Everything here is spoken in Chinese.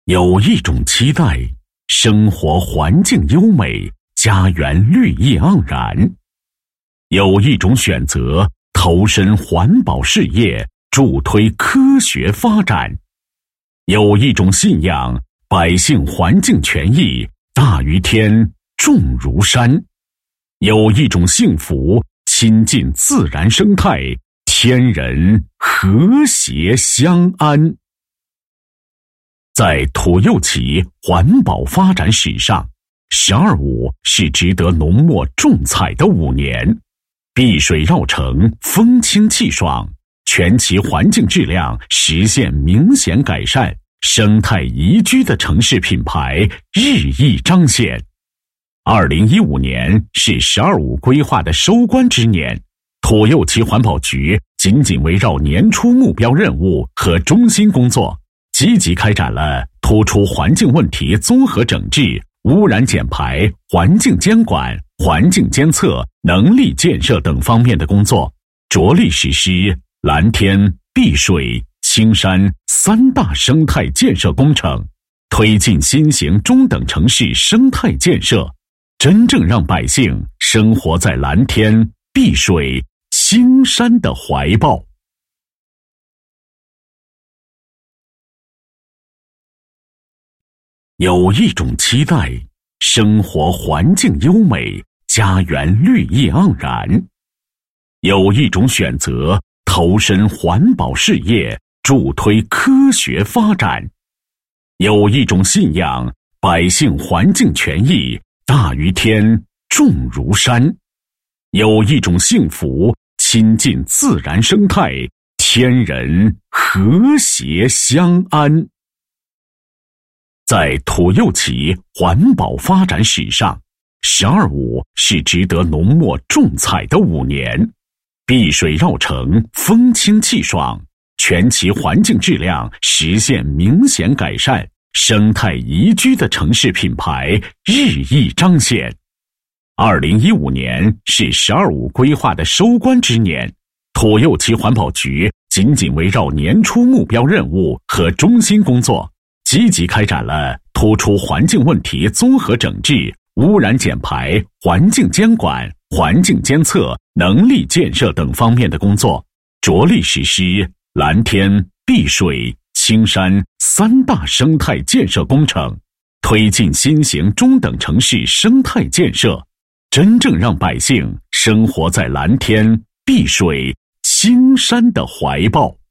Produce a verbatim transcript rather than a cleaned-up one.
有一种期待，生活环境优美，家园绿意盎然；有一种选择，投身环保事业，助推科学发展；有一种信仰，百姓环境权益大于天，重如山；有一种幸福，亲近自然生态，天人和谐相安。在土右旗环保发展史上，十二五是值得浓墨重彩的五年。碧水绕城，风清气爽，全旗环境质量实现明显改善，生态宜居的城市品牌日益彰显。二零一五年是十二五规划的收官之年，土右旗环保局紧紧围绕年初目标任务和中心工作，积极开展了突出环境问题综合整治、污染减排、环境监管、环境监测、能力建设等方面的工作，着力实施蓝天、碧水、青山三大生态建设工程，推进新型中等城市生态建设，真正让百姓生活在蓝天、碧水、青山的怀抱。有一种期待，生活环境优美，家园绿意盎然；有一种选择，投身环保事业，助推科学发展；有一种信仰，百姓环境权益大于天，重如山；有一种幸福，亲近自然生态，天人和谐相安。在土右旗环保发展史上，十二五是值得浓墨重彩的五年。碧水绕城，风清气爽，全旗环境质量实现明显改善，生态宜居的城市品牌日益彰显。二零一五年是十二五规划的收官之年，土右旗环保局紧紧围绕年初目标任务和中心工作，积极开展了突出环境问题综合整治、污染减排、环境监管、环境监测、能力建设等方面的工作，着力实施蓝天、碧水、青山三大生态建设工程，推进新型中等城市生态建设，真正让百姓生活在蓝天、碧水、青山的怀抱。